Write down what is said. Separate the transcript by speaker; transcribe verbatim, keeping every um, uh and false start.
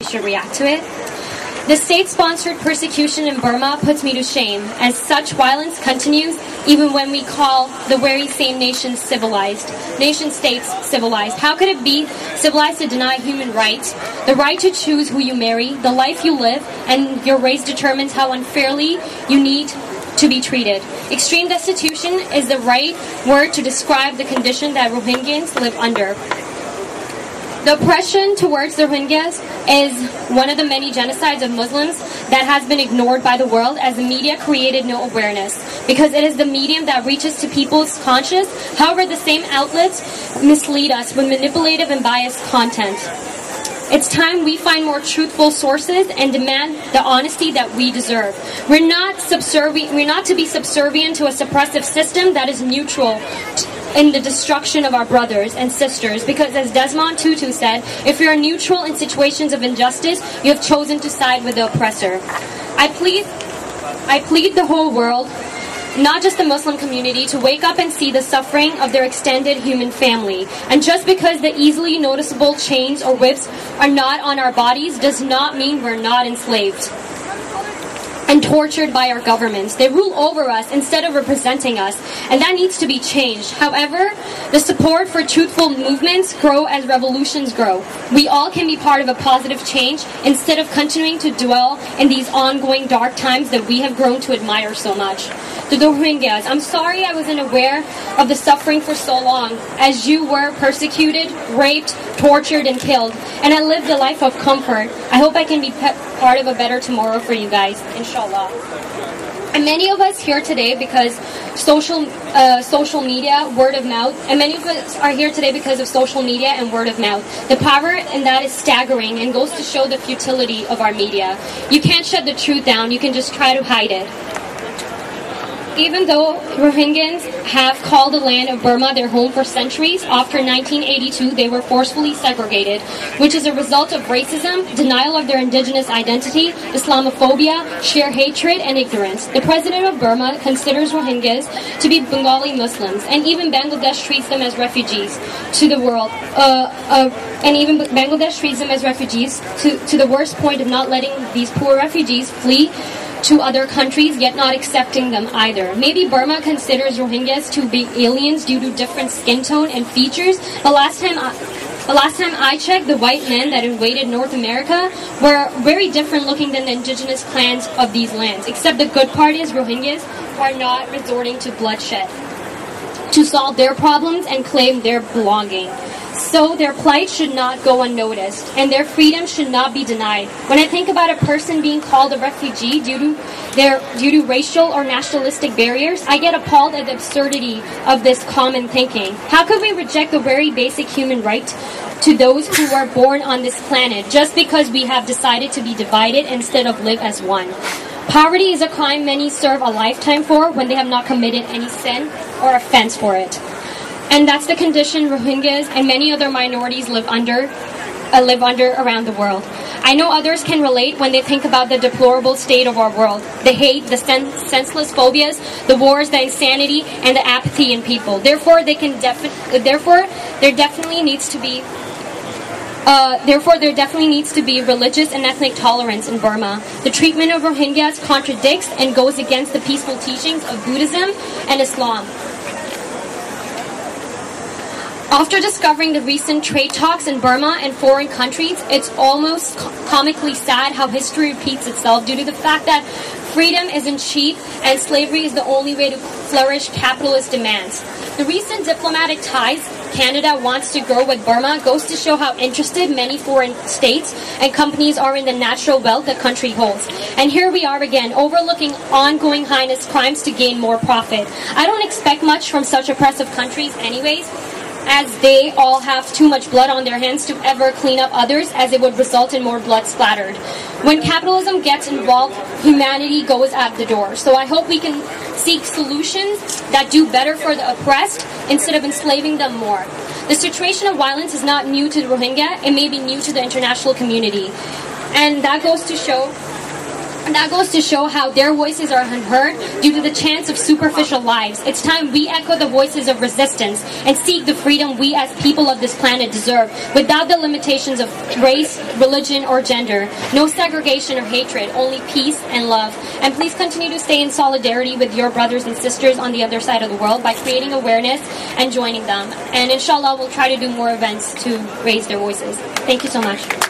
Speaker 1: should react to it. The state-sponsored persecution in Burma puts me to shame, as such violence continues even when we call the very same nations civilized, nation-states civilized. How could it be civilized to deny human rights, the right to choose who you marry, the life you live, and your race determines how unfairly you need to be treated? Extreme destitution is the right word to describe the condition that Rohingyans live under. The oppression towards the Rohingyas is one of the many genocides of Muslims that has been ignored by the world, as the media created no awareness, because it is the medium that reaches to people's conscious. However, the same outlets mislead us with manipulative and biased content. It's time we find more truthful sources and demand the honesty that we deserve. We're not subservient, we're not to be subservient to a suppressive system that is neutral in the destruction of our brothers and sisters, because as Desmond Tutu said, if you're neutral in situations of injustice, you have chosen to side with the oppressor. I plead, I plead the whole world, not just the Muslim community, to wake up and see the suffering of their extended human family. And just because the easily noticeable chains or whips are not on our bodies does not mean we're not enslaved and tortured by our governments. They rule over us instead of representing us, and that needs to be changed. However, the support for truthful movements grow as revolutions grow. We all can be part of a positive change instead of continuing to dwell in these ongoing dark times that we have grown to admire so much. To the Rohingyas, I'm sorry I wasn't aware of the suffering for so long, as you were persecuted, raped, tortured, and killed, and I lived a life of comfort. I hope I can be part of a better tomorrow for you guys, inshallah. And many of us here today because social uh, social media, word of mouth, and many of us are here today because of social media and word of mouth. The power in that is staggering and goes to show the futility of our media. You can't shut the truth down, you can just try to hide it. Even though Rohingyans have called the land of Burma their home for centuries, after nineteen eighty-two they were forcefully segregated, which is a result of racism, denial of their indigenous identity, Islamophobia, sheer hatred, and ignorance. The president of Burma considers Rohingyas to be Bengali Muslims, and even Bangladesh treats them as refugees to the world. Uh, uh, and even Bangladesh treats them as refugees to, to the worst point of not letting these poor refugees flee to other countries, yet not accepting them either. Maybe Burma considers Rohingyas to be aliens due to different skin tone and features, but last time I, the last time I checked, the white men that invaded North America were very different looking than the indigenous clans of these lands, except the good part is Rohingyas are not resorting to bloodshed to solve their problems and claim their belonging. So their plight should not go unnoticed, and their freedom should not be denied. When I think about a person being called a refugee due to their due to racial or nationalistic barriers, I get appalled at the absurdity of this common thinking. How could we reject the very basic human right to those who are born on this planet just because we have decided to be divided instead of live as one? Poverty is a crime many serve a lifetime for when they have not committed any sin or offense for it. And that's the condition Rohingyas and many other minorities live under, uh, live under around the world. I know others can relate when they think about the deplorable state of our world, the hate, the sen- senseless phobias, the wars, the insanity, and the apathy in people. Therefore, they can defi- Therefore, there definitely needs to be. Uh, therefore, there definitely needs to be religious and ethnic tolerance in Burma. The treatment of Rohingyas contradicts and goes against the peaceful teachings of Buddhism and Islam. After discovering the recent trade talks in Burma and foreign countries, it's almost comically sad how history repeats itself due to the fact that freedom isn't cheap and slavery is the only way to flourish capitalist demands. The recent diplomatic ties Canada wants to grow with Burma goes to show how interested many foreign states and companies are in the natural wealth the country holds. And here we are again, overlooking ongoing heinous crimes to gain more profit. I don't expect much from such oppressive countries anyways, as they all have too much blood on their hands to ever clean up others, as it would result in more blood splattered. When capitalism gets involved, humanity goes out the door. So I hope we can seek solutions that do better for the oppressed instead of enslaving them more. The situation of violence is not new to the Rohingya, it may be new to the international community. And that goes to show And that goes to show how their voices are unheard due to the chance of superficial lives. It's time we echo the voices of resistance and seek the freedom we as people of this planet deserve, without the limitations of race, religion, or gender. No segregation or hatred, only peace and love. And please continue to stay in solidarity with your brothers and sisters on the other side of the world by creating awareness and joining them. And inshallah, we'll try to do more events to raise their voices. Thank you so much.